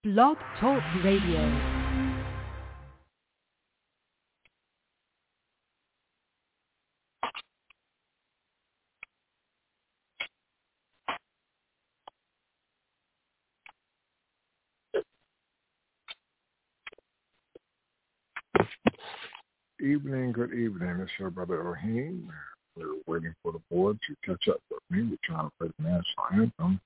Blog Talk Radio. Good evening. It's your brother Ohim. We're waiting for the board to catch up with me. We're trying to play the national anthem.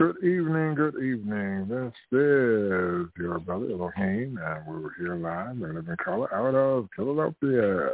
Good evening, good evening. This is your brother Elohim, and we're here live in living color out of Philadelphia.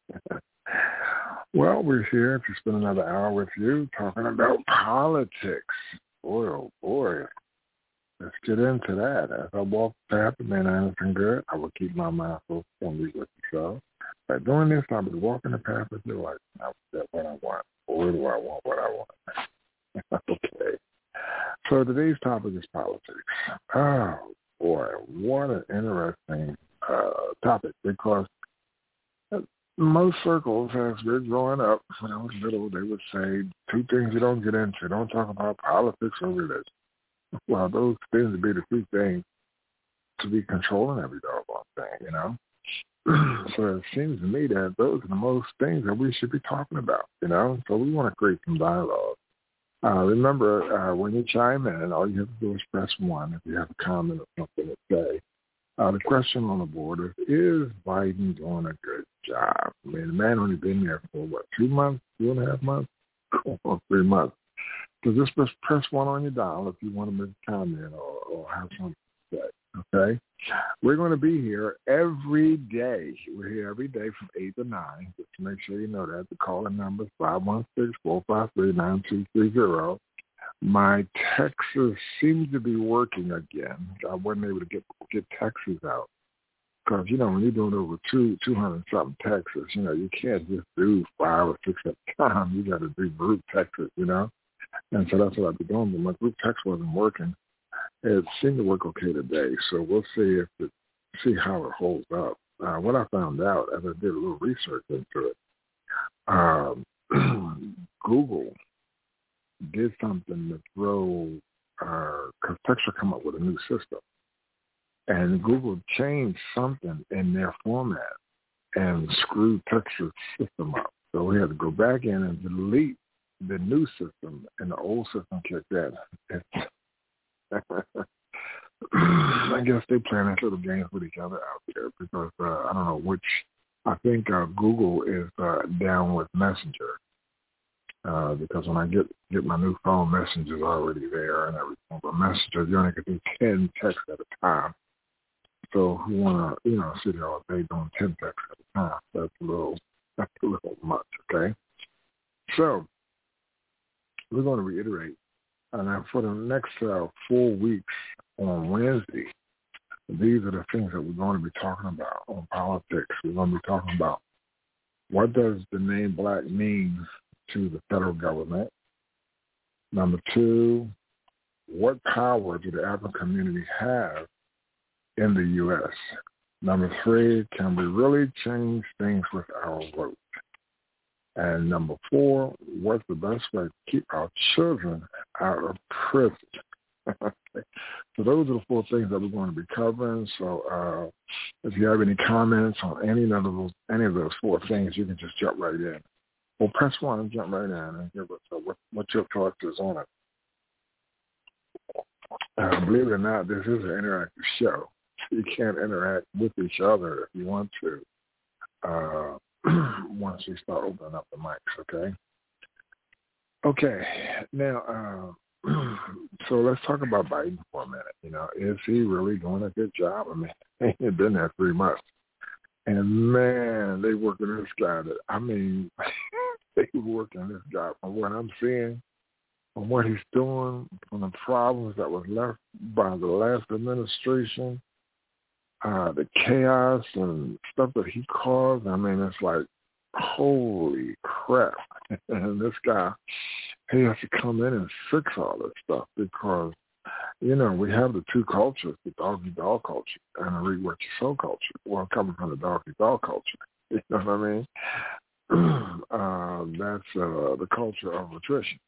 Well, we're here to spend another hour with you talking about politics. Boy, oh boy. Let's get into that. As I walk the path of man, anything good, I will keep my mouth open and read with yourself. By doing this, I'll be walking the path of your life. Now, that's what I want. Or do I want what I want? Okay. So today's topic is politics. Oh, boy, what an interesting topic, because most circles, as we're growing up, when I was little, they would say two things you don't get into. Don't talk about politics or religion. Well, those seem to be the two things to be controlling every doggone thing, you know? So it seems to me that those are the most things that we should be talking about, you know? So we want to create some dialogue. Remember, when you chime in, all you have to do is press 1 if you have a comment or something to say. The question on the board is Biden doing a good job? I mean, the man only been there for, 2 months, 2.5 months, or 3 months. So just press 1 on your dial if you want to make a comment or have something to say, okay? We're going to be here every day. We're here every day from 8 to 9. Just to make sure you know that. The calling number is 516-453-9230. My texts seem to be working again. I wasn't able to get texts out. Because, you know, when you're doing over 200-something texts, you know, you can't just do 5 or 6 at a time. You got to do group texts, you know. And so that's what I've been doing. But my group text wasn't working. It seemed to work okay today, so we'll see how it holds up. What I found out as I did a little research into it, Google did something to throw, because Texture come up with a new system, and Google changed something in their format and screwed Texture's system up. So we had to go back in and delete the new system, and the old system kicked in. I guess they playing these little games with each other out there because I don't know which. I think Google is down with Messenger because when I get my new phone, Messenger's already there and everything. But Messenger, you only can do 10 texts at a time. So who want to sit there all day doing 10 texts at a time? That's a little much. Okay. So we're going to reiterate. And for the next 4 weeks on Wednesday, these are the things that we're going to be talking about on politics. We're going to be talking about what does the name black mean to the federal government. Number 2, what power do the African community have in the U.S.? Number 3, can we really change things with our vote? And number 4, what's the best way to keep our children out of prison? So those are the 4 things that we're going to be covering. So if you have any comments on any of those 4 things, you can just jump right in. Well, press 1 and jump right in and give us what your thoughts is on it. Believe it or not, this is an interactive show. You can't interact with each other if you want to. Once we start opening up the mics, okay? Okay, now, so let's talk about Biden for a minute. You know, is he really doing a good job? I mean, he ain't been there 3 months. And, man, they working this guy. They working this guy from what I'm seeing, from what he's doing, from the problems that was left by the last administration. The chaos and stuff that he caused, I mean, it's like, holy crap. And this guy, he has to come in and fix all this stuff because, you know, we have the 2 cultures, the dog-eat-dog culture and the read-what-you-sow culture. Well, coming from the dog-eat-dog culture, you know what I mean? That's the culture of attrition.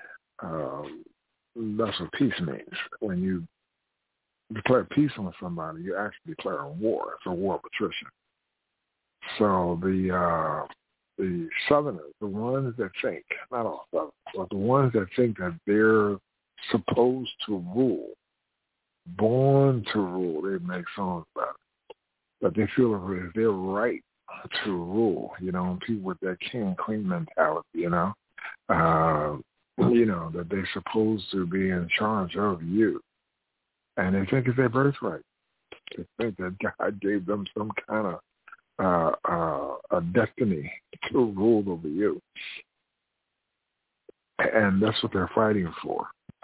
That's what peace means. When you declare peace on somebody, you actually declare a war. It's a war of attrition. So the Southerners, the ones that think, not all Southerners, but the ones that think that they're supposed to rule, born to rule, they make songs about it. But they feel it's their right to rule, you know, people with that king and queen mentality, you know. that they're supposed to be in charge of you. And they think it's their birthright. They think that God gave them some kind of a destiny to rule over you. And that's what they're fighting for,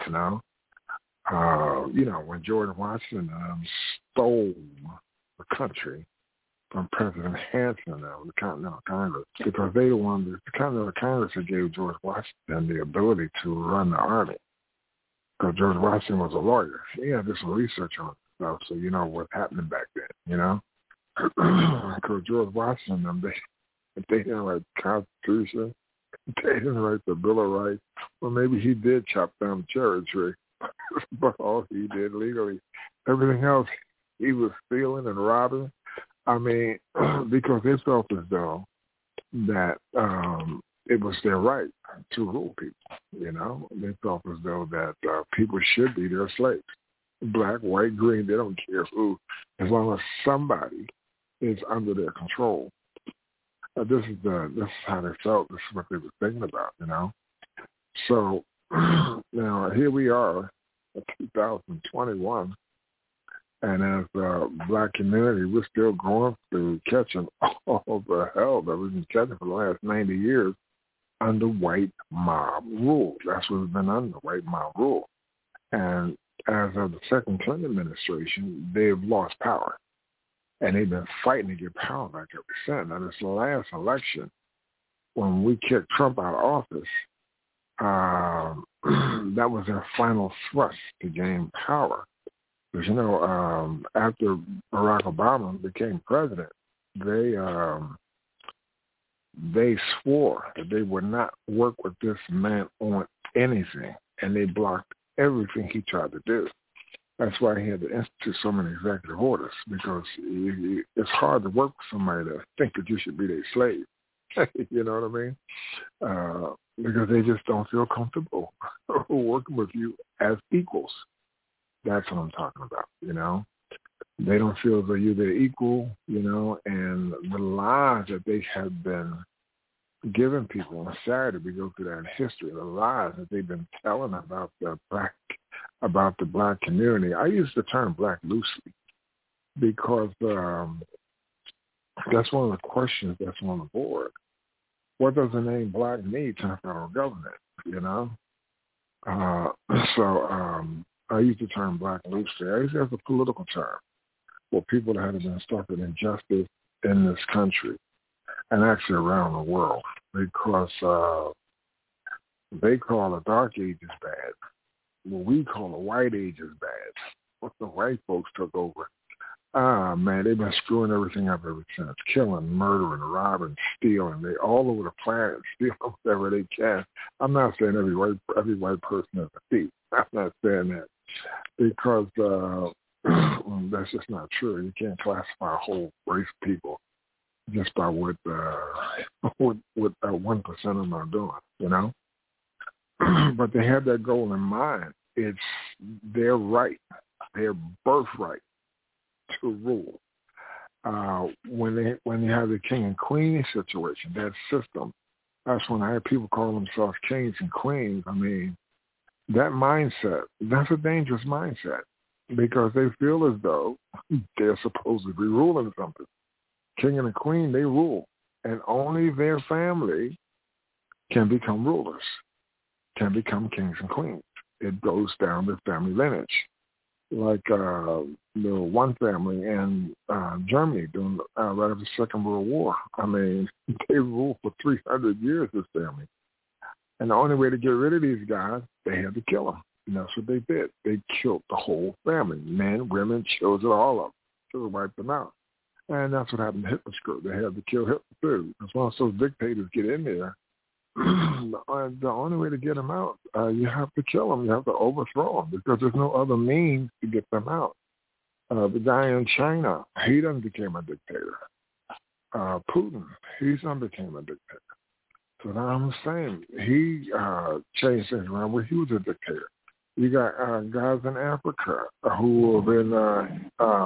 when George Washington stole the country from President Hanson, the Continental Congress, because the Continental Congress that gave George Washington the ability to run the army. Because George Washington was a lawyer. He had to do some research on stuff, so you know what's happening back then, Because George Washington, they didn't write the Constitution, they didn't write the Bill of Rights. Well, maybe he did chop down the cherry tree, but all he did legally, everything else, he was stealing and robbing. I mean, because they felt as though that it was their right to rule people, They felt as though that people should be their slaves. Black, white, green, they don't care who, as long as somebody is under their control. This is how they felt. This is what they were thinking about, So now here we are in 2021, and as a black community, we're still going through catching all the hell that we've been catching for the last 90 years under white mob rule. That's what's been under white mob rule. And as of the second Clinton administration, they've lost power. And they've been fighting to get power back ever since. Now, this last election, when we kicked Trump out of office, that was their final thrust to gain power. Because, after Barack Obama became president, they swore that they would not work with this man on anything, and they blocked everything he tried to do. That's why he had to institute so many executive orders, because it's hard to work with somebody to think that you should be their slave. You know what I mean? Because they just don't feel comfortable working with you as equals. That's what I'm talking about, They don't feel as though you're their equal, and the lies that they have been giving people on Saturday, we go through that in history, the lies that they've been telling about the black community. I use the term black loosely because that's one of the questions that's on the board. What does the name black mean to the federal government, I use the term black loosely. I use it as a political term for people that have been suffered injustice in this country and actually around the world, because they call the dark ages bad. What we call the white ages bad. What the white folks took over. Man, they've been screwing everything up ever since. Killing, murdering, robbing, stealing. They all over the planet stealing whatever they can. I'm not saying every white person is a thief. I'm not saying that, because that's just not true. You can't classify a whole race of people just by what 1% of them are doing, But they have that goal in mind. It's their right, their birthright to rule. When you have the king and queen situation, that system, that's when I have people call themselves kings and queens. I mean, that mindset, that's a dangerous mindset, because they feel as though they're supposed to be ruling something. King and the queen, they rule, and only their family can become rulers, can become kings and queens. It goes down the family lineage. Like the one family in Germany during right after the Second World War. I mean, they ruled for 300 years, this family. And the only way to get rid of these guys, they had to kill them. And that's what they did. They killed the whole family, men, women, children, all of them. To wipe them out. And that's what happened to Hitler's group. They had to kill Hitler too. As long as those dictators get in there, the only way to get them out, you have to kill them. You have to overthrow them, because there's no other means to get them out. The guy in China, he done became a dictator. Putin, he done became a dictator. So now I'm saying he changed things around where he was a dictator. You got guys in Africa who have been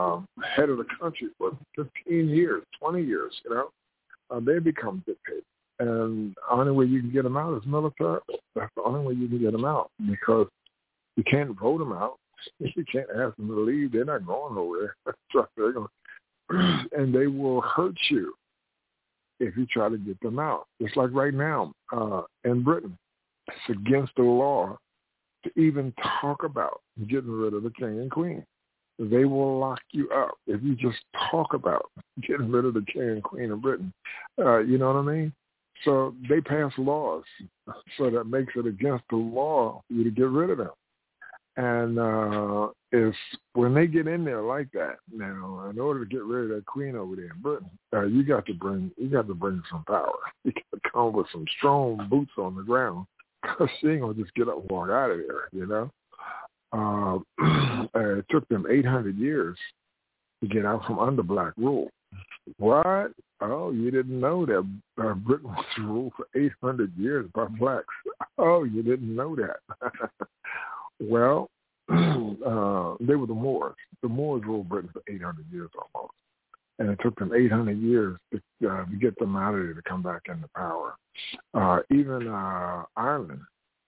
head of the country for 15 years, 20 years, They become dictators. And the only way you can get them out is military. That's the only way you can get them out, because you can't vote them out. You can't ask them to leave. They're not going nowhere. They're going and they will hurt you if you try to get them out. Just like right now in Britain, it's against the law to even talk about getting rid of the king and queen. They will lock you up if you just talk about getting rid of the king and queen of Britain. You know what I mean? So they pass laws so that makes it against the law for you to get rid of them. And if when they get in there like that, now in order to get rid of that queen over there in Britain, you got to bring some power. You got to come with some strong boots on the ground, because she ain't gonna just get up and walk out of there. You know, it took them 800 years to get out from under black rule. What? Oh, you didn't know that Britain was ruled for 800 years by blacks. Oh, you didn't know that. Well, they were the Moors. The Moors ruled Britain for 800 years almost. And it took them 800 years to get them out of there to come back into power. Even Ireland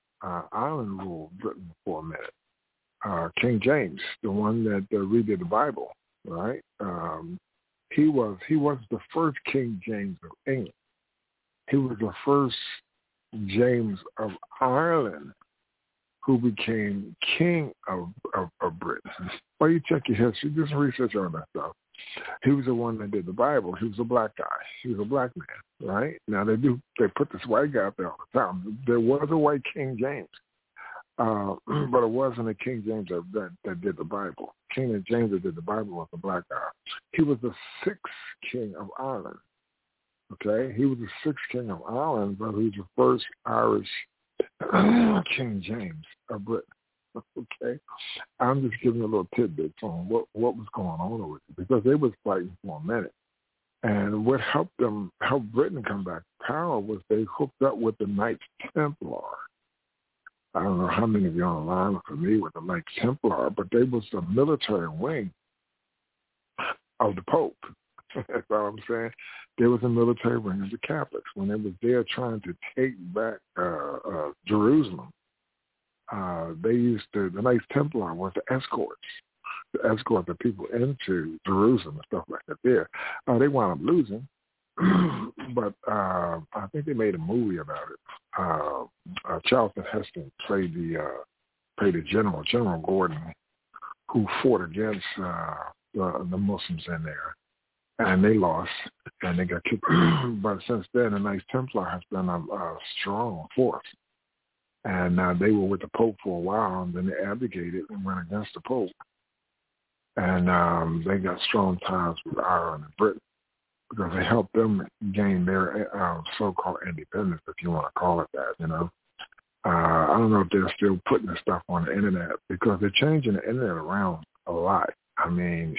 ruled Britain for a minute. King James, the one that redid the Bible, right? He was the first King James of England. He was the first James of Ireland who became king of Britain. Well, you check your history, do some research on that stuff. He was the one that did the Bible. He was a black guy. He was a black man, right? Now they put this white guy up there all the time. There was a white King James, but it wasn't a King James that did the Bible. King James that did the Bible was a black guy. He was the sixth king of Ireland. Okay, he was the sixth king of Ireland, but he was the first Irish King James of Britain. Okay, I'm just giving a little tidbits on what was going on over there, because they was fighting for a minute, and what helped Britain come back to power was they hooked up with the Knights Templar. I don't know how many of you online are familiar with the Knights Templar, but they was the military wing of the Pope. That's what I'm saying. There was a military wing of the Catholics when they was there trying to take back Jerusalem. They used the Knights Templar was the escorts to escort the people into Jerusalem and stuff like that. There, they wound up losing, but I think they made a movie about it. Charlton Heston played the General Gordon, who fought against the Muslims in there. And they lost, and they got kicked. But since then, the Knights Templar has been a strong force. And they were with the Pope for a while, and then they abdicated and went against the Pope. And they got strong ties with Ireland and Britain, because they helped them gain their so-called independence, if you want to call it that, you know. I don't know if they're still putting this stuff on the Internet, because they're changing the Internet around a lot. I mean,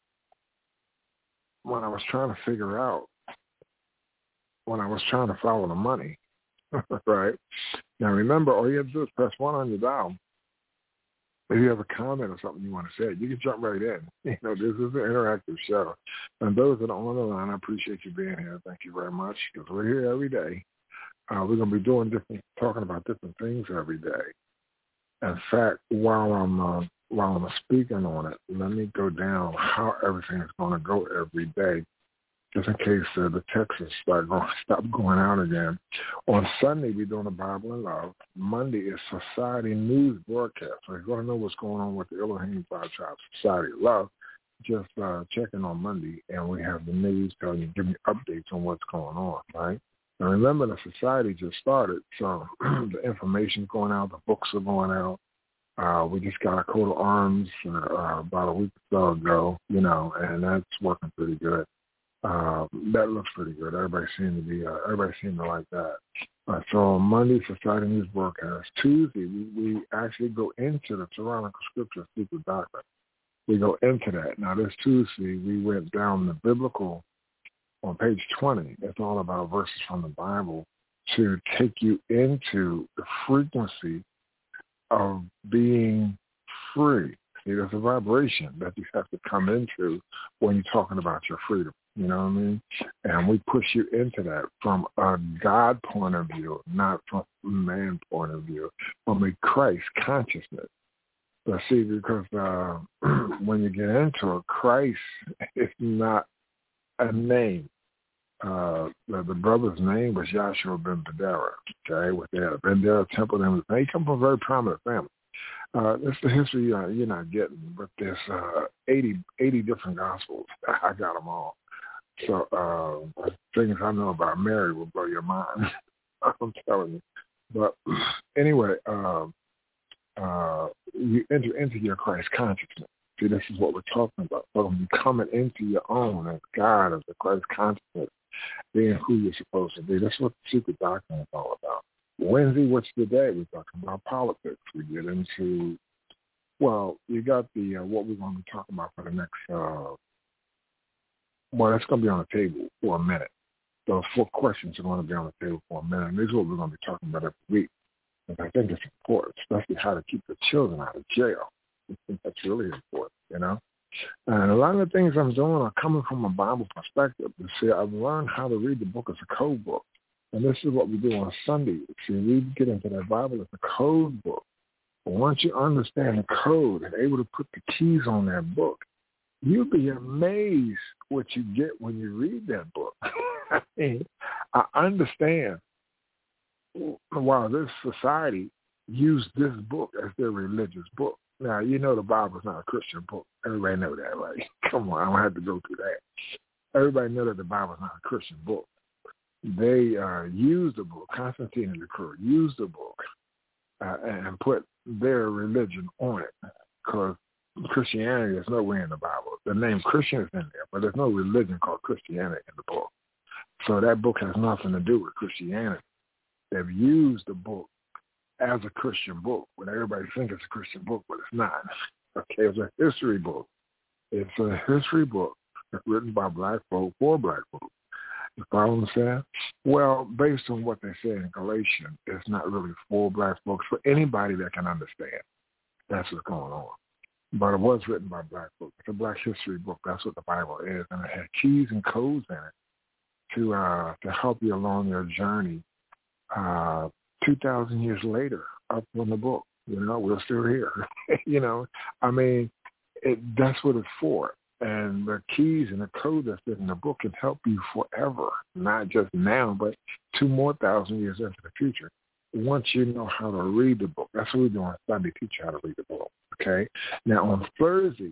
when I was trying to figure out, when I was trying to follow the money, right? Now, remember, all you have to do is press 1 on your dial. If you have a comment or something you want to say, you can jump right in. You know, this is an interactive show. And those that are on the line, I appreciate you being here. Thank you very much, because we're here every day. We're going to be talking about different things every day. In fact, while I'm speaking on it, let me go down how everything is going to go every day, just in case the texts stop going out again. On Sunday, we're doing the Bible in Love. Monday is Society News Broadcast. So if you want to know what's going on with the Elohim Five Tribes Society of Love, just check in on Monday, and we have the news telling you, giving you updates on what's going on, right? Now, remember, the society just started, so the information's going out, the books are going out. We just got a coat of arms about a week or so ago, you know, and that's working pretty good. That looks pretty good. Everybody seemed to like that. So Monday, Society News Broadcast. Tuesday, we actually go into the Tyrannical Scripture Secret Doctrine. We go into that. Now, this Tuesday, we went down the biblical, on page 20. It's all about verses from the Bible to take you into the frequency of being free. See, there's a vibration that you have to come into when you're talking about your freedom. You know what I mean? And we push you into that from a God point of view, not from a man point of view, from a Christ consciousness. But see, because when you get into it, Christ is not a name. The brother's name was Joshua ben Badera, okay, with the Badera temple name. He come from a very prominent family. That's the history you're not getting, but there's 80 different gospels. I got them all. So things I know about Mary will blow your mind. I'm telling you. But anyway, you enter into your Christ consciousness. See, this is what we're talking about. So when you coming into your own as God, as the Christ consciousness, being who you're supposed to be. That's what the secret doctrine is all about. Wednesday, what's the day? We're talking about politics. We get into, well, you got the what we're going to be talking about for the next, well, that's going to be on the table for a minute. Those 4 questions are going to be on the table for a minute. And this is what we're going to be talking about every week. And I think it's important, especially how to keep the children out of jail. I think that's really important, you know. And a lot of the things I'm doing are coming from a Bible perspective. You see, I've learned how to read the book as a code book. And this is what we do on Sunday. See, we get into that Bible as a code book. But once you understand the code and able to put the keys on that book, you'll be amazed what you get when you read that book. I mean, I understand why this society used this book as their religious book. Now, you know the Bible's not a Christian book. Everybody know that, right? Come on, I don't have to go through that. Everybody know that the Bible's not a Christian book. They used the book, Constantine and the crew used the book and put their religion on it, because Christianity is nowhere in the Bible. The name Christian is in there, but there's no religion called Christianity in the book. So that book has nothing to do with Christianity. They've used the book as a Christian book when everybody thinks it's a Christian book, but it's not. Okay, it's a history book. It's a history book written by black folk for black folk. You follow what I'm saying? Well, based on what they say in Galatians, it's not really for black folks, for anybody that can understand. That's what's going on. But it was written by black folks. It's a black history book. That's what the Bible is. And it had keys and codes in it to help you along your journey 2,000 years later up on the book. You know, we're still here. You know, I mean, that's what it's for. And the keys and the code that's in the book can help you forever, not just now, but 2,000 more years into the future. Once you know how to read the book, that's what we're doing on Sunday, teach you how to read the book. Okay. Now on Thursday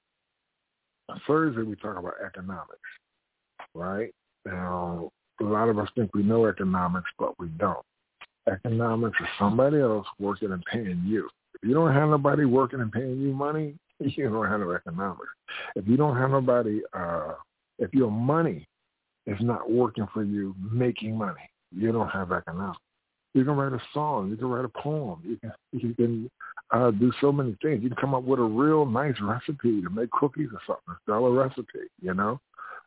we talk about economics, right? Now a lot of us think we know economics, but we don't. Economics is somebody else working and paying you. If you don't have nobody working and paying you money, you don't have no economics. If you don't have nobody, if your money is not working for you making money, you don't have economics. You can write a song. You can write a poem. You can do so many things. You can come up with a real nice recipe to make cookies or something, sell a recipe, you know,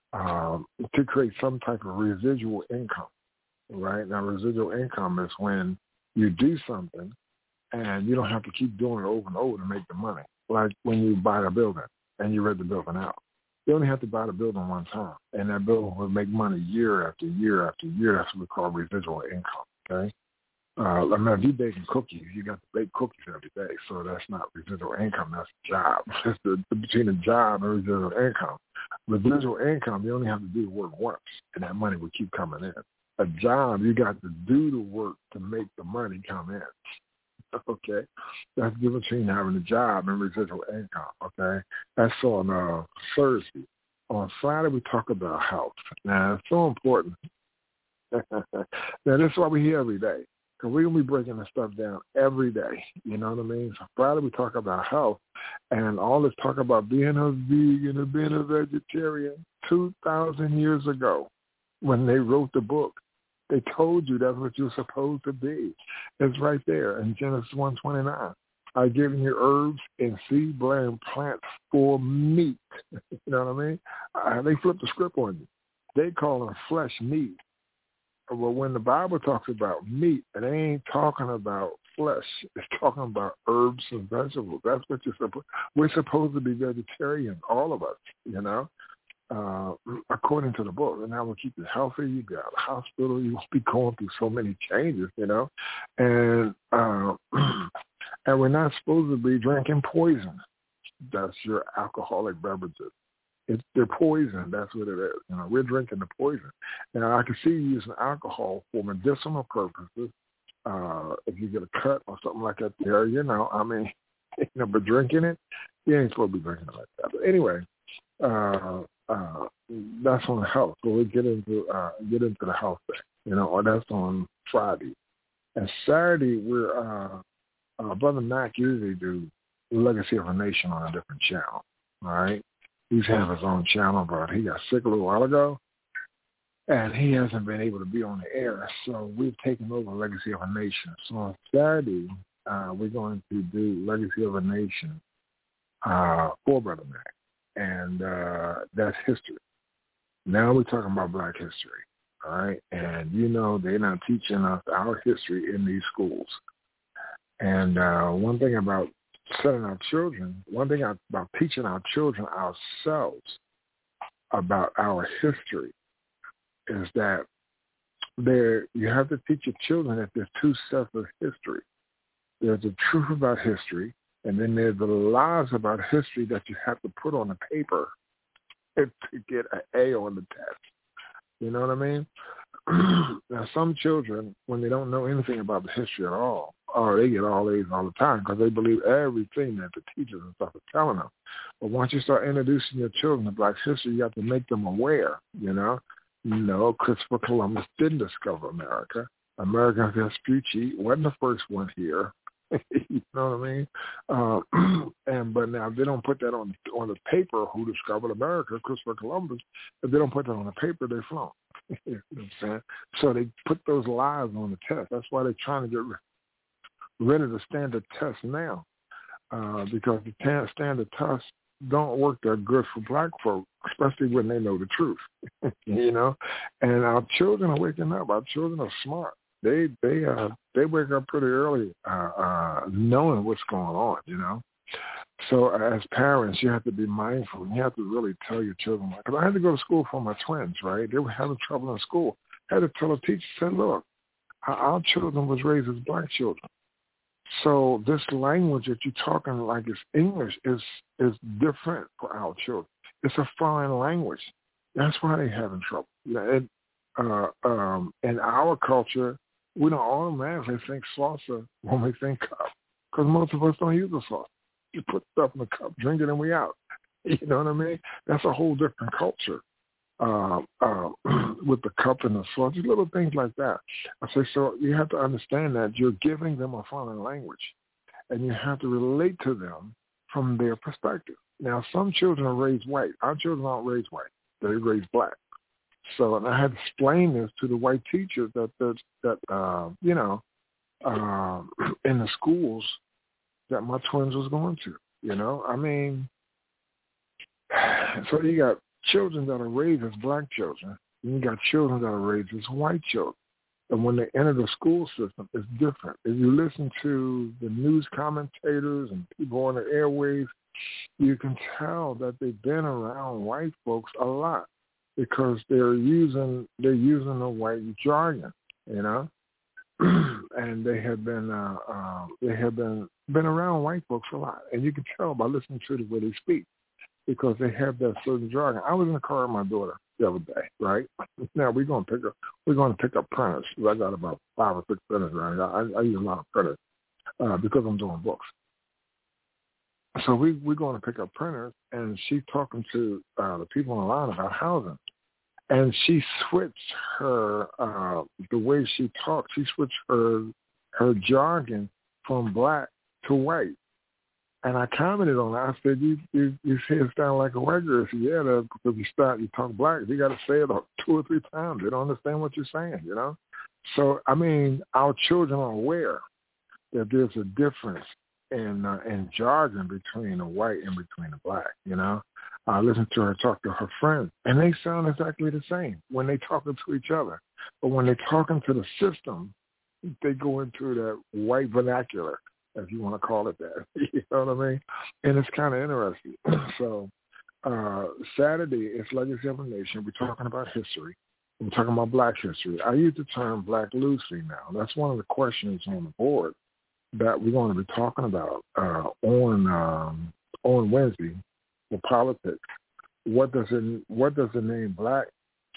to create some type of residual income, right? Now, residual income is when you do something and you don't have to keep doing it over and over to make the money. Like when you buy a building and you rent the building out. You only have to buy the building one time, and that building will make money year after year after year. That's what we call residual income, okay? I mean, if you're baking cookies, you got to bake cookies every day, so that's not residual income. That's a job. It's between a job and residual income. Residual income, you only have to do the work once, and that money will keep coming in. A job, you got to do the work to make the money come in. Okay, that's the difference between having a job and residual income. Okay, that's on Thursday. On Friday, we talk about health. Now, it's so important. Now, this is why we're here every day, because we're gonna be breaking this stuff down every day. You know what I mean? So Friday, we talk about health, and all this talk about being a vegan or being a vegetarian. 2,000 years ago, when they wrote the book, they told you that's what you're supposed to be. It's right there in Genesis 1:29. I've given you herbs and seed-bearing plants for meat. You know what I mean? They flipped the script on you. They call them flesh meat. Well, when the Bible talks about meat, it ain't talking about flesh. It's talking about herbs and vegetables. That's what we're supposed to be vegetarian, all of us, you know? according to the book, and that will keep you healthy. You get out of the hospital. You won't be going through so many changes, and and we're not supposed to be drinking poison. That's your alcoholic beverages. They're poison. That's what it is. We're drinking the poison. Now, I can see you using alcohol for medicinal purposes. If you get a cut or something like that there, but drinking it, you ain't supposed to be drinking it like that. But anyway, that's on health. So we get into the health thing, or that's on Friday. And Saturday, we're Brother Mac usually do Legacy of a Nation on a different channel. All right, he's had his own channel, but he got sick a little while ago, and he hasn't been able to be on the air. So we've taken over Legacy of a Nation. So on Saturday, we're going to do Legacy of a Nation for Brother Mac, and that's history. Now we're talking about Black history, all right? And they're not teaching us our history in these schools. And one thing about teaching our children ourselves about our history is that you have to teach your children that there's two sets of history. There's the truth about history, and then there's the lies about history that you have to put on the paper to get an A on the test. You know what I mean? Now, some children, when they don't know anything about the history at all, they get all A's all the time because they believe everything that the teachers and stuff are telling them. But once you start introducing your children to Black history, you have to make them aware, Christopher Columbus didn't discover America. Amerigo Vespucci wasn't the first one here. You know what I mean? But now if they don't put that on the paper, who discovered America, Christopher Columbus, if they don't put that on the paper, they're flunk. You know what I'm saying? So they put those lies on the test. That's why they're trying to get rid of the standard test now, because the standard test don't work that good for Black folk, especially when they know the truth. And our children are waking up. Our children are smart. They wake up pretty early, knowing what's going on. So as parents, you have to be mindful. You have to really tell your children. Because I had to go to school for my twins, right? They were having trouble in school. I had to tell a teacher, said, look, our children was raised as Black children. So this language that you're talking like it's English is different for our children. It's a foreign language. That's why they're having trouble. In our culture, we don't automatically think saucer when we think cup, because most of us don't use a saucer. You put stuff in the cup, drink it, and we out. You know what I mean? That's a whole different culture with the cup and the saucer, little things like that. I say, so you have to understand that you're giving them a foreign language, and you have to relate to them from their perspective. Now, some children are raised white. Our children aren't raised white. They're raised Black. So, and I had to explain this to the white teachers that in the schools that my twins was going to, so you got children that are raised as Black children, and you got children that are raised as white children. And when they enter the school system, it's different. If you listen to the news commentators and people on the airwaves, you can tell that they've been around white folks a lot, because they're using the white jargon, and they have been around white folks a lot, and you can tell by listening to the way they speak, because they have that certain jargon. I was in the car with my daughter the other day, right? Now we're going to pick up printers. I got about 5 or 6 printers around here. I use a lot of printers because I'm doing books. So we're going to pick up printers, and she's talking to the people on the line about housing. And she switched her, the way she talked, she switched her jargon from Black to white. And I commented on it. I said, you say it sound like a white girl. I said, yeah, that's because you talk Black. You got to say it 2 or 3 times. They don't understand what you're saying, So, our children are aware that there's a difference in jargon between the white and between the Black, I listened to her talk to her friends, and they sound exactly the same when they talking to each other. But when they're talking to the system, they go into that white vernacular, if you want to call it that. You know what I mean? And it's kind of interesting. So Saturday is Legacy of a Nation. We're talking about history. We're talking about Black history. I use the term Black loosely now. That's one of the questions on the board that we're going to be talking about on Wednesday for politics. What does the name Black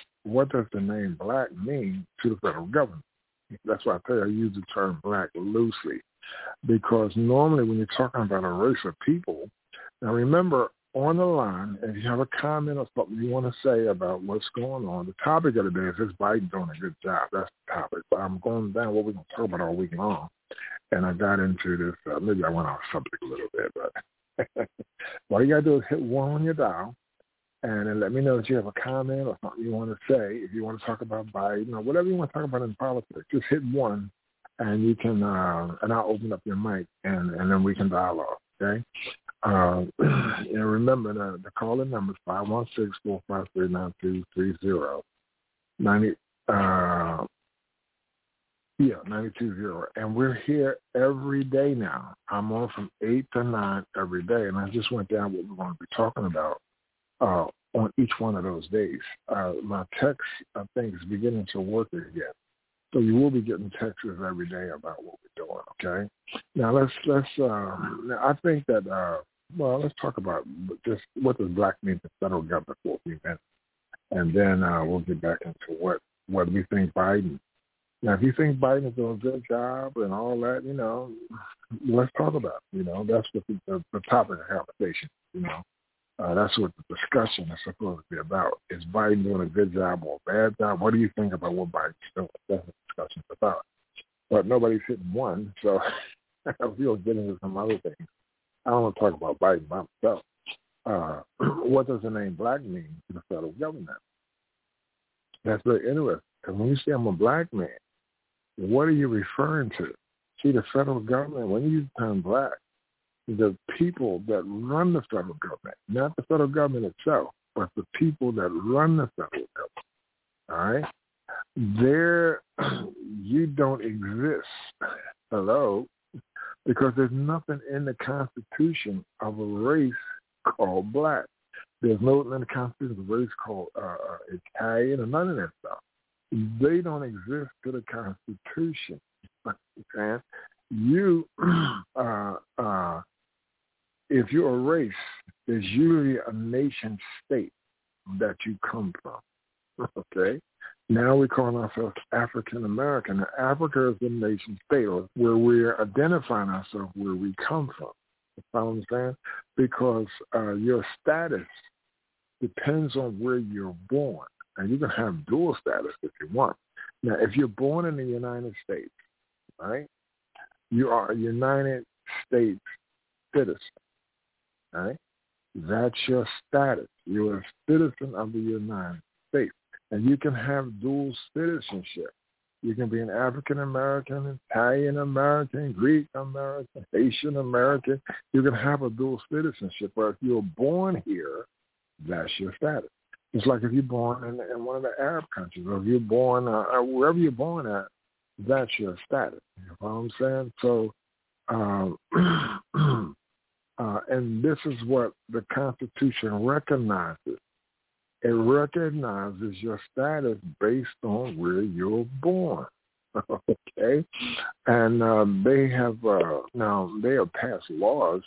mean to the federal government? That's why I tell you I use the term Black loosely, because normally when you're talking about a race of people, now remember, on the line, if you have a comment or something you want to say about what's going on, the topic of the day is Biden doing a good job. That's the topic. But I'm going down what we're going to talk about all week long. And I got into this, maybe I went off subject a little bit, but all you got to do is hit 1 on your dial and then let me know if you have a comment or something you want to say. If you want to talk about Biden or whatever you want to talk about in politics, just hit 1 and you can, and I'll open up your mic and then we can dialogue, okay? And remember the call-in number is 516-453-9230. 920. And we're here every day now. I'm on from 8 to 9 every day, and I just went down what we're going to be talking about on each one of those days. My text, I think, is beginning to work again. So you will be getting texts every day about what we're doing, okay? Now, let's I think that, let's talk about just what does Black mean to the federal government for a few minutes. And then we'll get back into what we think Biden. Now, if you think Biden is doing a good job and all that, let's talk about it. That's what the topic of conversation, that's what the discussion is supposed to be about. Is Biden doing a good job or a bad job? What do you think about what Biden's doing? That's what the discussion's about. But nobody's hitting 1, so we'll get into some other things. I don't want to talk about Biden by myself. What does the name Black mean to the federal government? That's very interesting. Because when you say I'm a Black man, what are you referring to? See, the federal government, when you use the term Black, the people that run the federal government, not the federal government itself, but the people that run the federal government, all right? You don't exist. Hello? Because there's nothing in the Constitution of a race called Black. There's no in the Constitution of a race called Italian or none of that stuff. They don't exist to the Constitution. Okay? You, if you're a race, there's usually a nation state that you come from. Okay? Now we call ourselves African American. Now, Africa is the nation state, or where we're identifying ourselves where we come from. You follow what I'm saying? Because your status depends on where you're born. And you can have dual status if you want. Now, if you're born in the United States, right, you are a United States citizen, right? That's your status. You're a citizen of the United States. And you can have dual citizenship. You can be an African American, Italian American, Greek American, Haitian American. You can have a dual citizenship. But if you're born here, that's your status. It's like if you're born in one of the Arab countries, or if you're born wherever you're born at, that's your status. You know what I'm saying? So, and this is what the Constitution recognizes. It recognizes your status based on where you're born. Okay? And they have passed laws.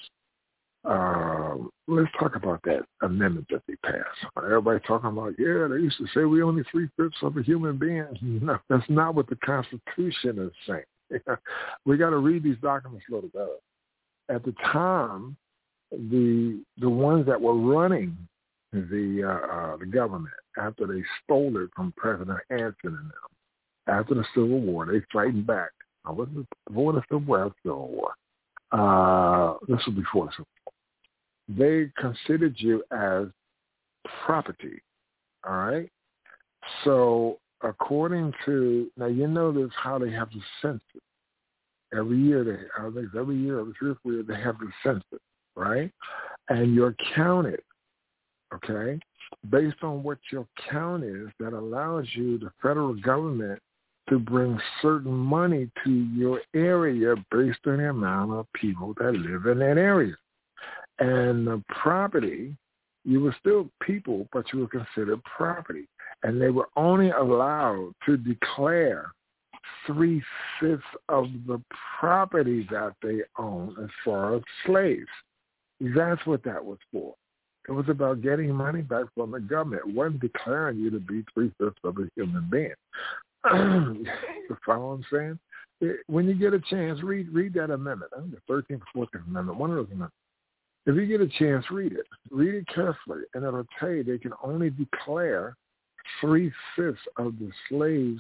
Let's talk about that amendment that they passed. Everybody talking about, they used to say we only 3/5 of a human being. No, that's not what the Constitution is saying. We got to read these documents a little better. At the time, the ones that were running the government after they stole it from President Hanson and them, after the Civil War, they fighting back. I wasn't before the Civil War. This was before the Civil War. They considered you as property, all right? So according to, now this how they have the census. Every year, every 3 or 4 years, they have the census, right? And you're counted, okay? Based on what your count is, that allows you, the federal government, to bring certain money to your area based on the amount of people that live in that area. And the property You were still people, but you were considered property. And they were only allowed to declare 3/5 of the property that they own as far as slaves. That's what that was for. It was about getting money back from the government. It wasn't declaring you to be 3/5 of a human being. You follow what I'm saying? When you get a chance, read that amendment. I think the 13th or 14th Amendment, one of those amendments. If you get a chance, read it. Read it carefully, and it'll tell you they can only declare 3/5 of the slaves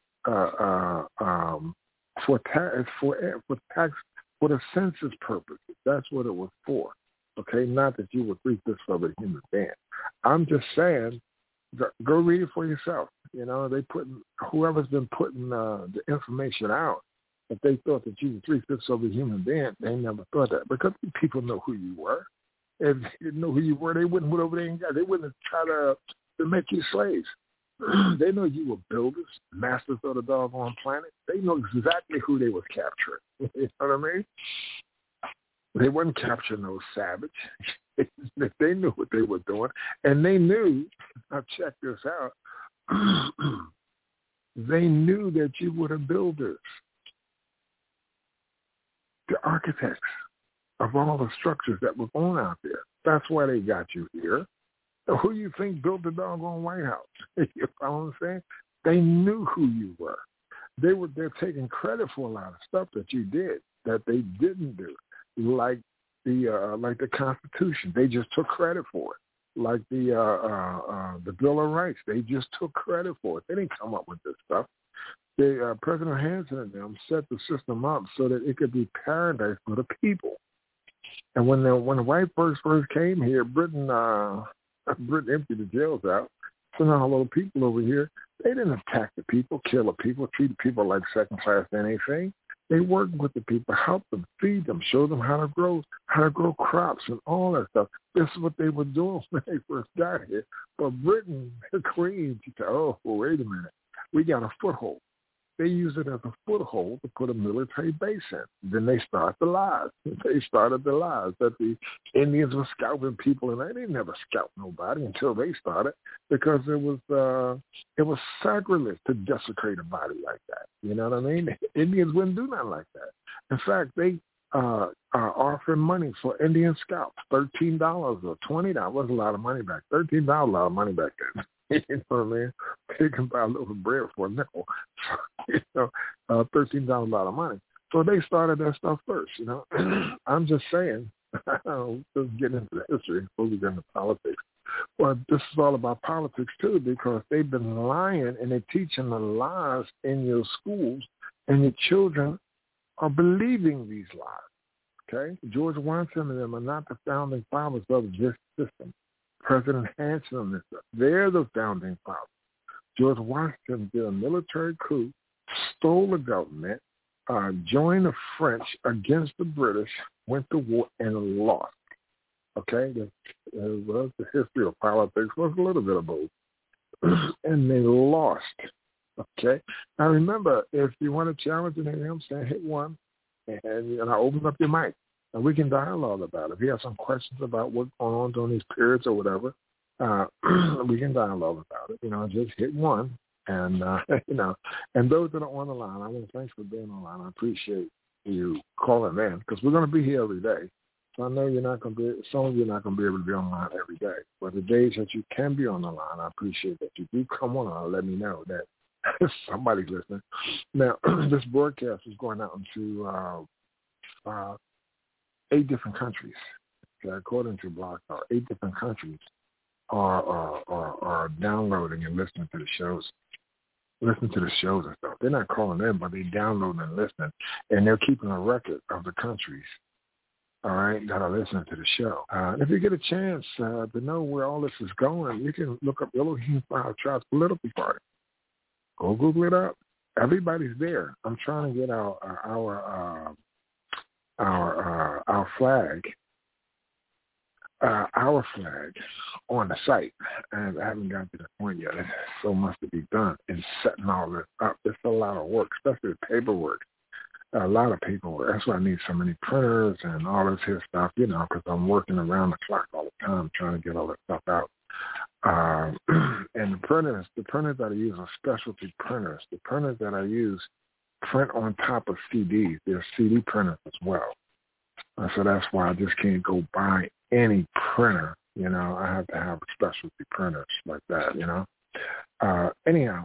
for the census purposes. That's what it was for. Okay, not that you were 3/5 of a human being. I'm just saying, go read it for yourself. You know, whoever's been putting the information out, if they thought that you were 3/5 of a human being, they never thought that, because people know who you were. If they didn't know who you were, they wouldn't put over there and they wouldn't try to make you slaves. They know you were builders, masters of the doggone planet. They know exactly who they was capturing. You know what I mean? They wasn't capturing no savage. They knew what they were doing. And they knew, now check this out, they knew that you were the builders, the architects of all the structures that were going out there. That's why they got you here. Who you think built the doggone White House? You follow what I'm saying? They knew who you were. They're taking credit for a lot of stuff that you did that they didn't do, like the Constitution. They just took credit for it. Like the Bill of Rights, they just took credit for it. They didn't come up with this stuff. President Hanson and them set the system up so that it could be paradise for the people. And when the white folks first came here, Britain emptied the jails out. So now all the people over here, they didn't attack the people, kill the people, treat the people like second class anything. They worked with the people, helped them, feed them, show them how to grow crops and all that stuff. This is what they were doing when they first got here. But Britain, the Queen, she said, oh, well, wait a minute. We got a foothold. They use it as a foothold to put a military base in. Then they start the lies. They started the lies that the Indians were scalping people, and they never scalped nobody until they started, because it was sacrilege to desecrate a body like that. You know what I mean? Indians wouldn't do nothing like that. In fact, they offering money for Indian scalps, $13 or $20. Was a lot of money back. $13, a lot of money back then. You know what I mean? They can buy a loaf of bread for a nickel. You know, $13 a lot of money. So they started that stuff first, you know. I'm just saying, let's get into the history before we get into politics. Well, this is all about politics, too, because they've been lying and they're teaching the lies in your schools, and your children are believing these lies, okay? George Washington and them are not the founding fathers of this system. President Hanson and them, they're the founding fathers. George Washington did a military coup, stole the government, joined the French against the British, went to war, and lost. Okay? The history of politics was a little bit of both. And they lost. Okay? Now remember, if you want to challenge anything, I'm saying hit one, and I open up your mic, and we can dialogue about it. If you have some questions about what's going on during these periods or whatever, we can dialogue about it. You know, just hit one. And, you know, and those that are on the line, I want to thanks for being on the line. I appreciate you calling in, because we're going to be here every day. So I know some of you are not going to be able to be on the line every day. But the days that you can be on the line, I appreciate that you do come on and let me know that somebody's listening. Now, this broadcast is going out into 8 different countries. Okay, according to Blog Talk, 8 different countries are downloading and listening to the shows. Listen to the shows and stuff. They're not calling in, but they're downloading and listening, and they're keeping a record of the countries, all right, that are listening to the show. If you get a chance to know where all this is going, you can look up Elohim Fire Tribes Political Party. Go Google it up. Everybody's there. I'm trying to get our flag. Our flag on the site, and I haven't gotten to the point yet. There's so much to be done in setting all this up. It's a lot of work, especially the paperwork. A lot of people, that's why I need so many printers and all this here stuff, because I'm working around the clock all the time trying to get all that stuff out. And the printers that I use are specialty printers. The printers that I use print on top of CDs. They're CD printers as well. So that's why I just can't go buy any printer. I have to have specialty printers like that, Anyhow,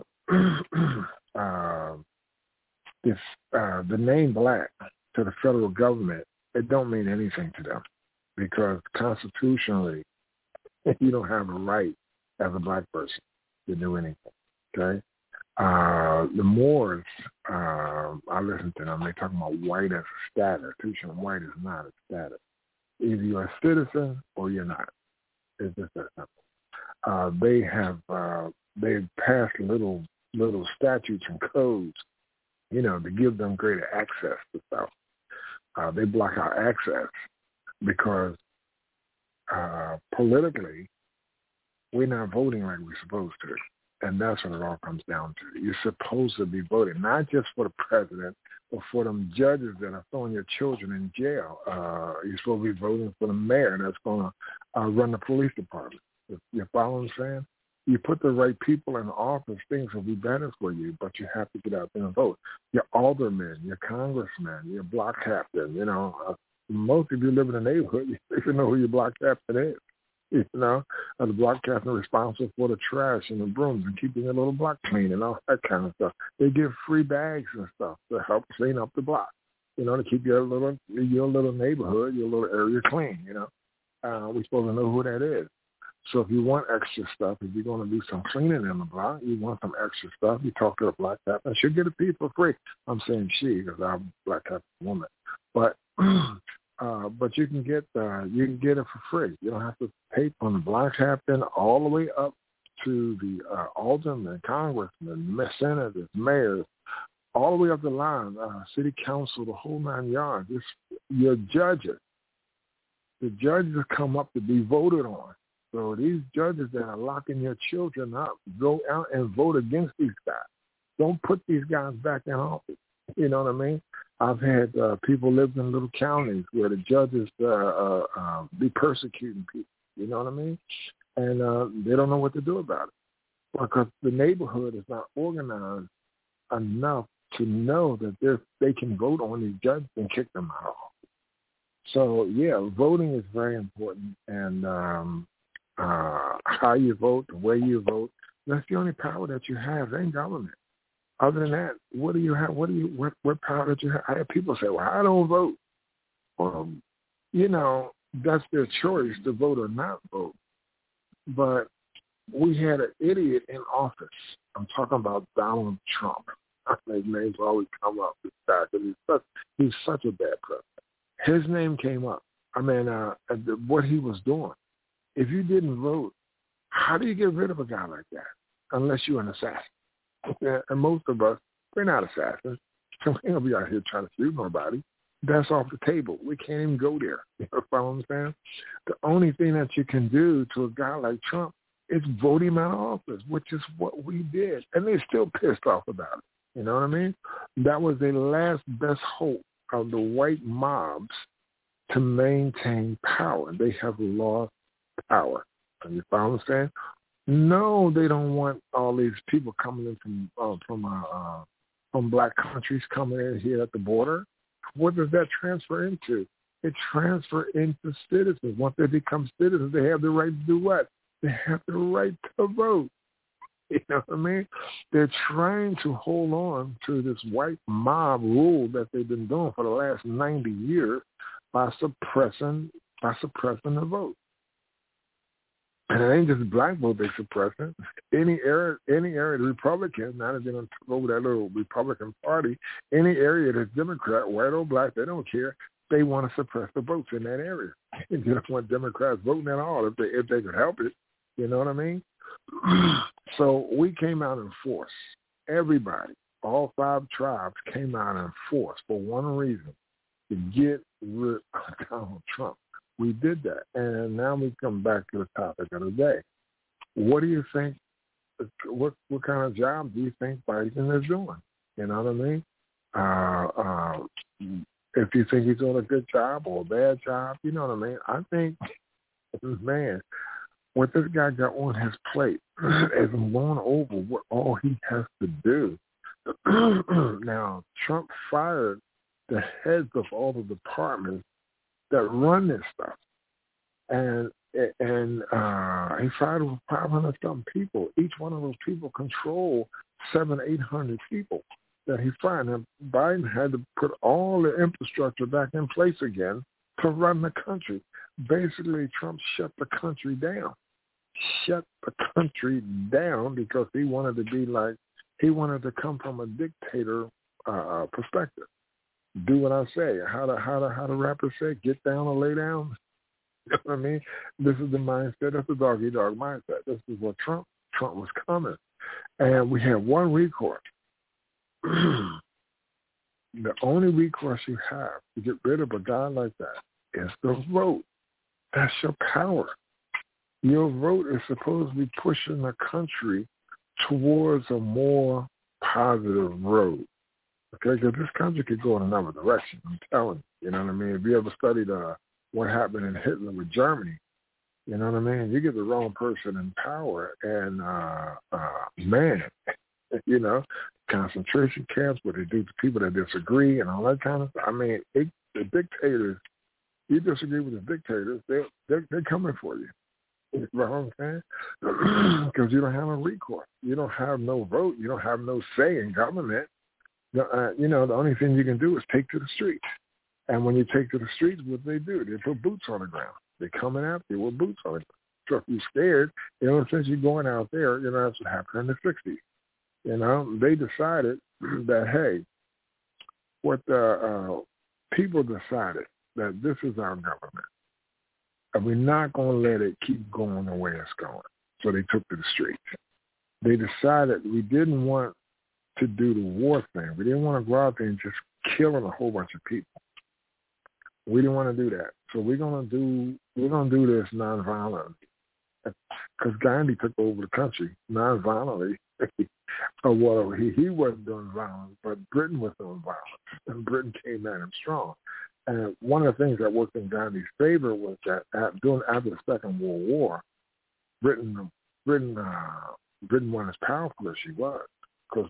the name black to the federal government, it don't mean anything to them because constitutionally you don't have a right as a black person to do anything, okay? The Moors, I listen to them, they talking about white as a status. Teaching white is not a status. Either you're a citizen or you're not. It's just that simple. They've passed little statutes and codes, to give them greater access to stuff. They block our access because politically, we're not voting like we're supposed to. And that's what it all comes down to. You're supposed to be voting, not just for the president, but for them judges that are throwing your children in jail. You're supposed to be voting for the mayor that's going to run the police department. You follow what I'm saying? You put the right people in office, things will be better for you, but you have to get out there and vote. Your aldermen, your congressmen, your block captain, most of you live in a neighborhood, you should know who your block captain is. The block captain responsible for the trash and the brooms and keeping your little block clean and all that kind of stuff. They give free bags and stuff to help clean up the block, to keep your little neighborhood, your little area clean, We're supposed to know who that is. So if you want extra stuff, if you're going to do some cleaning in the block, you want some extra stuff, you talk to a black captain. She'll get it to you for free. I'm saying she because I'm a black captain woman. But you can get it for free. You don't have to pay from the black captain all the way up to the aldermen, congressmen, senators, mayors, all the way up the line, city council, the whole 9 yards. It's your judges. The judges come up to be voted on. So these judges that are locking your children up, go out and vote against these guys. Don't put these guys back in office. You know what I mean? I've had people live in little counties where the judges be persecuting people. You know what I mean? And they don't know what to do about it because the neighborhood is not organized enough to know that they can vote on these judges and kick them out. So, yeah, voting is very important. And how you vote, the way you vote, that's the only power that you have in government. Other than that, what do you have? What power that you have? I have people say, well, I don't vote. Well, that's their choice to vote or not vote. But we had an idiot in office. I'm talking about Donald Trump. His name's always come up. He's such a bad president. His name came up. I mean, what he was doing. If you didn't vote, how do you get rid of a guy like that? Unless you're an assassin. And most of us, we're not assassins. So we don't be out here trying to shoot nobody. That's off the table. We can't even go there. You know what I'm saying? The only thing that you can do to a guy like Trump is vote him out of office, which is what we did. And they're still pissed off about it. You know what I mean? That was the last best hope of the white mobs to maintain power. They have lost power. And you follow what I'm saying? No, they don't want all these people coming in from black countries coming in here at the border. What does that transfer into? It transfers into citizens. Once they become citizens, they have the right to do what? They have the right to vote. You know what I mean? They're trying to hold on to this white mob rule that they've been doing for the last 90 years by suppressing the vote. And it ain't just black vote they suppressing. Any area the Republican, now that they're going to take over that little Republican Party, any area that's Democrat, white or black, they don't care. They want to suppress the votes in that area. They don't want Democrats voting at all if they could help it. You know what I mean? So we came out in force. Everybody, all 5 tribes came out in force for one reason, to get rid of Donald Trump. We did that. And now we come back to the topic of the day. What do you think, what kind of job do you think Biden is doing? You know what I mean? if you think he's doing a good job or a bad job, you know what I mean? I think, man, what this guy got on his plate is going over what all he has to do. Now, Trump fired the heads of all the departments that run this stuff. And he fired over 500-something people. Each one of those people control 700-800 people that he fired. Now, Biden had to put all the infrastructure back in place again to run the country. Basically, Trump shut the country down. Shut the country down because he wanted to come from a dictator perspective. Do what I say. How the rappers say, get down or lay down. You know what I mean? This is the mindset. That's the dog-eat-dog mindset. This is what Trump was coming. And we have one recourse. The only recourse you have to get rid of a guy like that is the vote. That's your power. Your vote is supposed to be pushing the country towards a more positive road. Okay, because this country could go in another direction, I'm telling you. You know what I mean? If you ever studied what happened in Hitler with Germany, you know what I mean? You get the wrong person in power, and, man, you know, concentration camps, what they do to people that disagree and all that kind of stuff. I mean, the dictators, you disagree with the dictators, they're coming for you. You know what I'm saying? Because you don't have no recourse. You don't have no vote. You don't have no say in government. You know, the only thing you can do is take to the streets. And when you take to the streets, what do? They put boots on the ground. They're coming after you with boots on the ground. So if you're scared, you know, since you're going out there, you know, that's what happened in the 60s. You know, they decided that, hey, what the people decided that this is our government. And we're not going to let it keep going the way it's going. So they took to the streets. They decided we didn't want to do the war thing. We didn't want to go out there and just killing a whole bunch of people. We didn't want to do that. So we're gonna do this nonviolently. Because Gandhi took over the country nonviolently. Well, he wasn't doing violence, but Britain was doing violence, and Britain came at him strong. And one of the things that worked in Gandhi's favor was that after the Second World War, Britain wasn't as powerful as she was. Because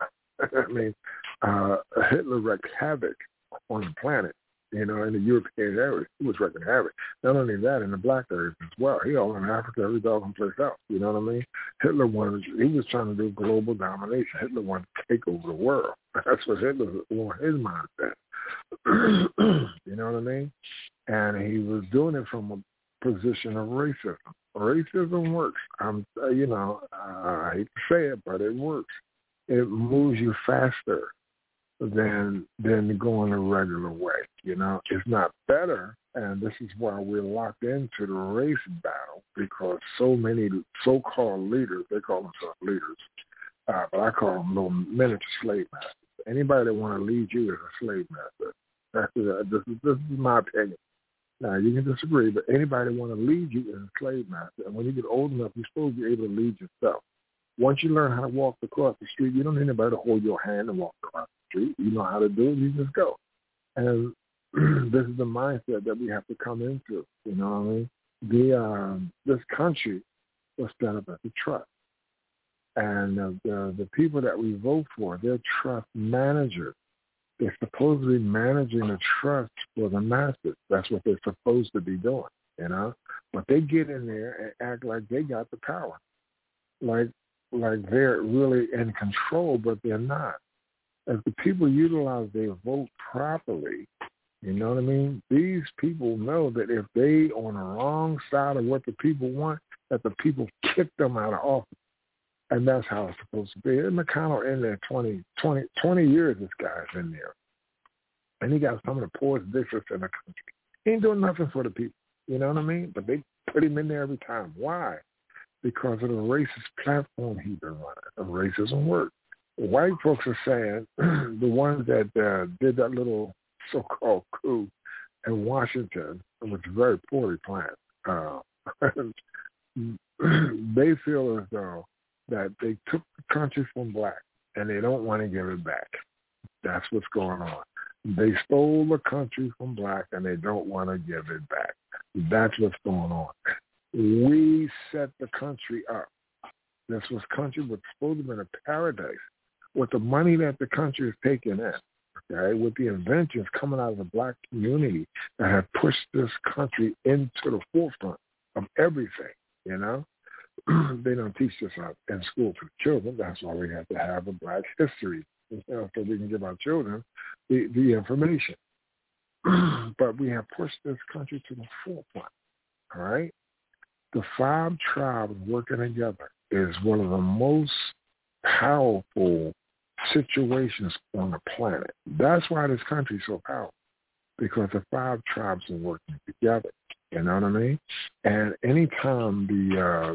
Hitler wreaked havoc on the planet. You know, in the European area, he was wreaking havoc. Not only that, in the black areas as well. He all in Africa, every doggone place else. You know what I mean? He was trying to do global domination. Hitler wanted to take over the world. That's what Hitler wanted his mindset. You know what I mean? And he was doing it from a position of racism. Racism works. I hate to say it, but it works. It moves you faster than going a regular way. You know, it's not better, and this is why we're locked into the race battle, because so many so-called leaders, they call themselves leaders, but I call them little miniature slave masters. Anybody that want to lead you is a slave master. This is my opinion. Now, you can disagree, but anybody that want to lead you is a slave master, and when you get old enough, you're supposed to be able to lead yourself. Once you learn how to walk across the street, you don't need anybody to hold your hand and walk across the street. You know how to do it, you just go. And this is the mindset that we have to come into. You know what I mean? This country was set up as a trust. And the people that we vote for, they're trust managers. They're supposed to be managing the trust for the masses. That's what they're supposed to be doing, you know? But they get in there and act like they got the power. Like they're really in control, but they're not. If the people utilize their vote properly, you know what I mean? These people know that if they on the wrong side of what the people want, that the people kick them out of office. And that's how it's supposed to be. And McConnell in there 20 years, this guy's in there. And he got some of the poorest districts in the country. He ain't doing nothing for the people. You know what I mean? But they put him in there every time. Why? Because of the racist platform he's been running. The racism works. White folks are saying, the ones that did that little so-called coup in Washington, which was very poorly planned, they feel as though that they took the country from black and they don't want to give it back. That's what's going on. They stole the country from black, and they don't want to give it back. That's what's going on. We set the country up. This country was supposed to be in a paradise with the money that the country is taking in. Okay, with the inventions coming out of the black community that have pushed this country into the forefront of everything, you know. They don't teach this out in school to children. That's why we have to have a black history, you know, so we can give our children the information. But we have pushed this country to the forefront, all right? The 5 tribes working together is one of the most powerful situations on the planet. That's why this country is so powerful, because the 5 tribes are working together. You know what I mean? And anytime the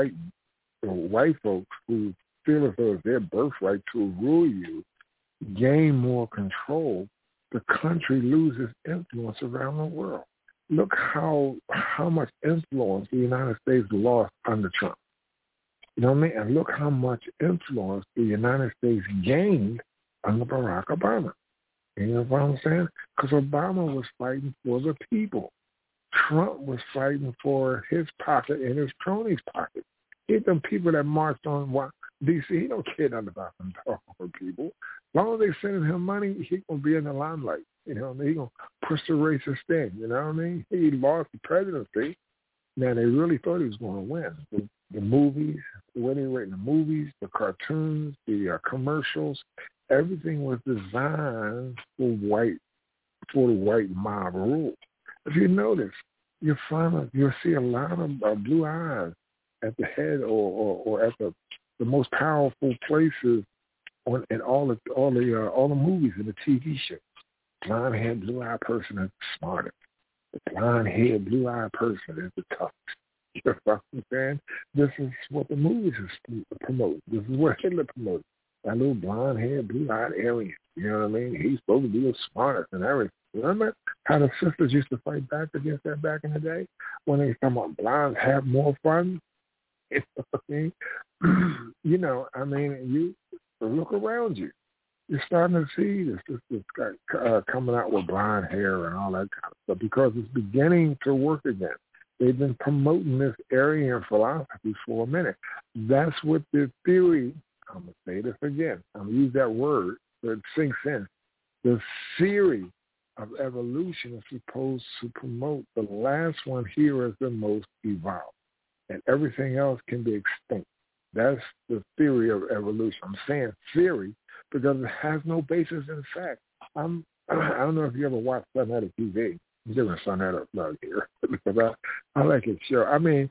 white folks who feel as though it's their birthright to rule you gain more control, the country loses influence around the world. Look how much influence the United States lost under Trump. You know what I mean? And look how much influence the United States gained under Barack Obama. You know what I'm saying? Because Obama was fighting for the people. Trump was fighting for his pocket and his cronies' pocket. He them people that marched on D.C., he don't care nothing about them talking people. As long as they sending him money, he going to be in the limelight. You know what I mean? He going to push the racist thing. You know what I mean? He lost the presidency. Now, they really thought he was going to win. The movies, when they were in the movies, the cartoons, the commercials, everything was designed for the white mob rule. If you notice, you'll see a lot of blue eyes at the head or at the most powerful places in all the movies and the TV shows. Blonde-haired, blue-eyed person is the smartest. The blonde-haired, blue-eyed person is the toughest. You know what I'm saying? This is what the movies promote. This is what Hitler promoted. That little blonde-haired, blue-eyed alien. You know what I mean? He's supposed to be the smartest and everything. Remember how the sisters used to fight back against that back in the day? When they talking about blondes have more fun? You know what I mean? You know, I mean, you look around you. You're starting to see this guy coming out with blonde hair and all that kind of stuff because it's beginning to work again. They've been promoting this Aryan philosophy for a minute. That's what the theory, I'm going to say this again. I'm going to use that word so it sinks in. The theory of evolution is supposed to promote the last one here as the most evolved, and everything else can be extinct. That's the theory of evolution. I'm saying theory because it has no basis in fact. I don't know if you ever watched Son Out of TV. I'm giving Son Out of plug here because I like his show. I mean,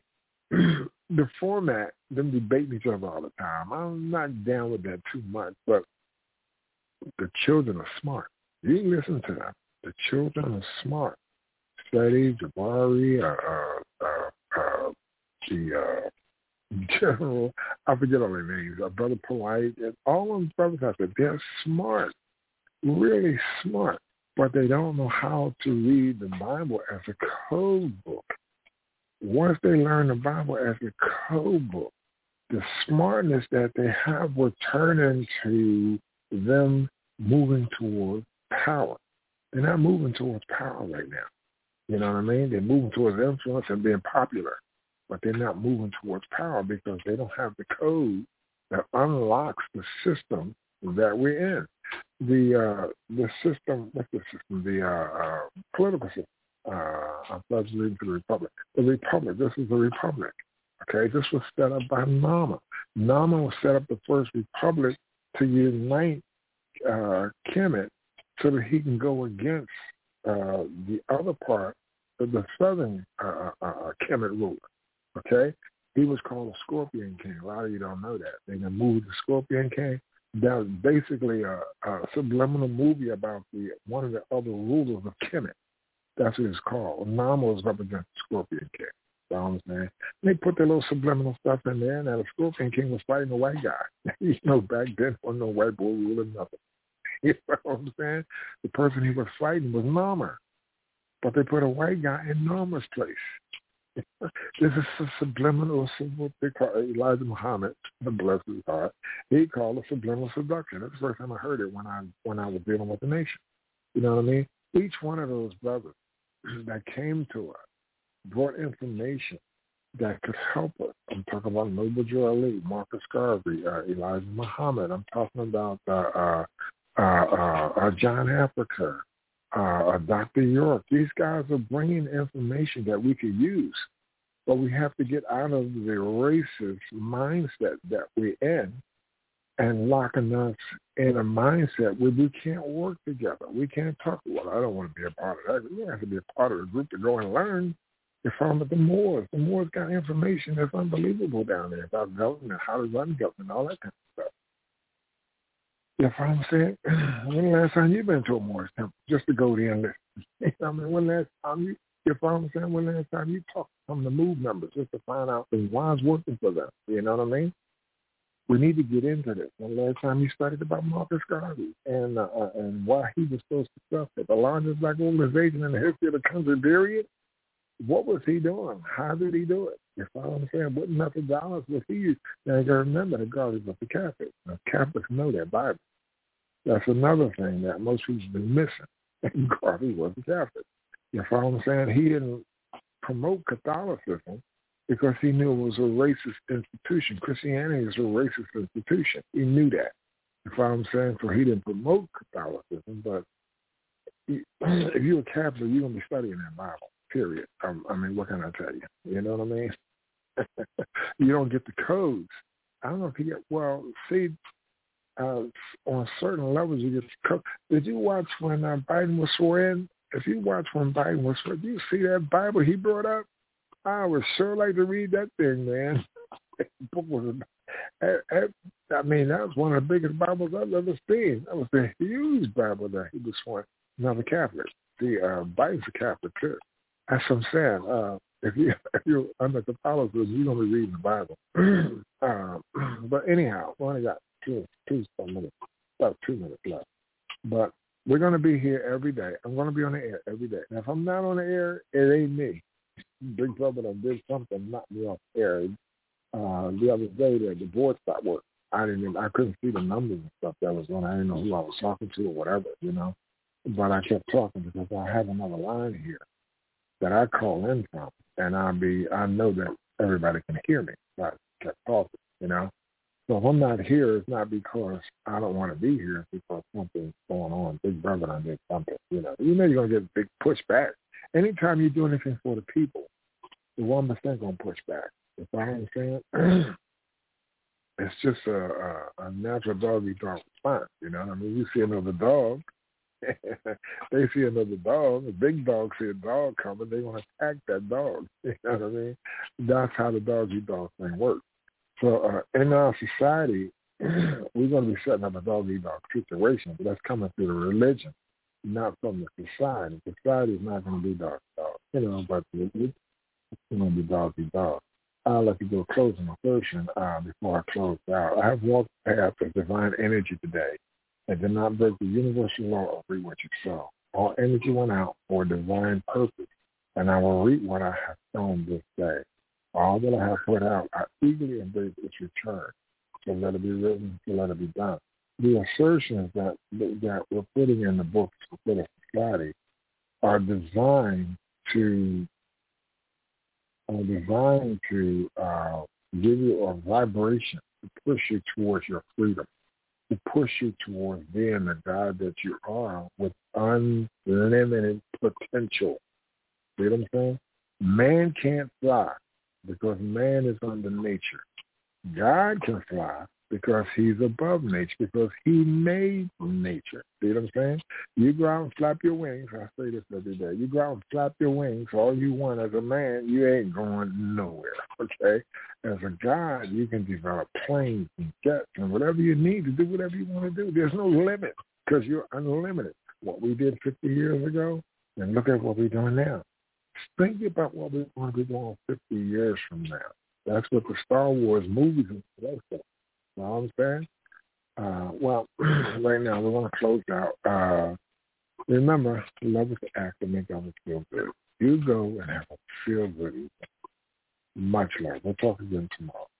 the format, them debating each other all the time. I'm not down with that too much, but the children are smart. You can listen to them. The children are smart. Steady, Jabari, the general, I forget all their names, Brother Polite, and all of them brothers out there, they're smart, really smart, but they don't know how to read the Bible as a code book. Once they learn the Bible as a code book, the smartness that they have will turn into them moving towards power. They're not moving towards power right now. You know what I mean? They're moving towards influence and being popular, but they're not moving towards power because they don't have the code that unlocks the system that we're in. The system, what's the system? The political system. I'm leading to the republic. The republic. This is the republic. Okay, this was set up by Nama. Nama was set up the first republic to unite Kemet so that he can go against the other part of the southern Kemet ruler. Okay, he was called a Scorpion King. A lot of you don't know that. They moved the Scorpion King. That was basically a subliminal movie about one of the other rulers of Kemet. That's what it's called. Nama was representing the Scorpion King. You know what I'm saying? They put their little subliminal stuff in there, and the Scorpion King was fighting a white guy. You know, back then, there wasn't no white boy ruling nothing. You know what I'm saying? The person he was fighting was Nama. But they put a white guy in Nama's place. This is a subliminal, what they call Elijah Muhammad, the bless his heart. He called it subliminal seduction. That's the first time I heard it when I was dealing with the nation. You know what I mean? Each one of those brothers that came to us brought information that could help us. I'm talking about Noble Joe Ali, Marcus Garvey, Elijah Muhammad. I'm talking about John Africa, Dr. York. These guys are bringing information that we could use, but we have to get out of the racist mindset that we're in and locking us in a mindset where we can't work together. We can't talk. Well, I don't want to be a part of that. You have to be a part of the group to go and learn. You're from the Moors. The Moors got information that's unbelievable down there about government, how to run government, all that kind of stuff. You know what I'm saying? When the last time you've been to a Moorish temple just to go there and listen? You know what I mean? When last time you know what I'm saying? When last time you talked to some of the MOVE members just to find out why's working for them? You know what I mean? We need to get into this. When last time you studied about Marcus Garvey and why he was so successful, the largest black organization in the history of the country, period. What was he doing? How did he do it? You know what I'm saying? What methodology was he using? Now, you got to remember that Garvey was a Catholic. Now, Catholics know their Bible. That's another thing that most people have been missing. Garvey was a Catholic. You know what I'm saying? He didn't promote Catholicism because he knew it was a racist institution. Christianity is a racist institution. He knew that. You know what I'm saying? So he didn't promote Catholicism, but if you're a Catholic, you're going to be studying that Bible. Period. I mean, what can I tell you? You know what I mean? You don't get the codes. I don't know if you get, well, see, on certain levels you get the code. Did you watch when Biden was sworn? If you watch when Biden was sworn, do you see that Bible he brought up? I would sure like to read that thing, man. I mean, that was one of the biggest Bibles I've ever seen. That was a huge Bible that he was sworn. Another Catholic. See, Biden's a Catholic too. That's what I'm saying. If you're under Catholicism, you're going to be reading the Bible. But anyhow, we only got two minutes, about 2 minutes left. But we're going to be here every day. I'm going to be on the air every day. Now, if I'm not on the air, it ain't me. Big Brother done did something, knocked me off air. The other day, the board stopped working. I couldn't see the numbers and stuff that was on. I didn't know who I was talking to or whatever, you know. But I kept talking because I have another line here that I call in from, and I know that everybody can hear me. So I kept talking, you know. So if I'm not here, it's not because I don't want to be here. It's because something's going on. Big Brother done did something, you know. You know you're going to get big pushback. Anytime you do anything for the people, the 1% going to push back. You know what I'm saying? It's just a natural dog-eat-dog response, you know. I mean, you see another dog, they see another dog, a big dog see a dog coming, they want to attack that dog. You know what I mean? That's how the dog-eat-dog thing works. So in our society, we're going to be setting up a dog-eat-dog situation, but that's coming through the religion, not from the society. Society is not going to be dog-eat-dog, you know, but it's going to be dog-eat-dog. I'll let you go closing my version before I close out. I have walked the path of divine energy today and did not break the universal law of reap what you sow. All energy went out for a divine purpose, and I will reap what I have sown this day. All that I have put out, I eagerly embrace its return. So let it be written, so let it be done. The assertions that we're putting in the books for the society are designed to give you a vibration to push you towards your freedom, to push you towards being the God that you are with unlimited potential. See what I'm saying? Man can't fly because man is under nature. God can fly because he's above nature, because he made nature. See what I'm saying? You go out and flap your wings. I say this every day. You go out and flap your wings all you want as a man, you ain't going nowhere, okay? As a God, you can develop planes and jets and whatever you need to do whatever you want to do. There's no limit because you're unlimited. What we did 50 years ago, and look at what we're doing now. Think about what we're going to be doing 50 years from now. That's what the Star Wars movies and stuff. You know what I'm saying? Well, right now we're going to close out. Remember, love is the act that makes others feel good. You go and have a feel good evening. Much love. We'll talk again tomorrow.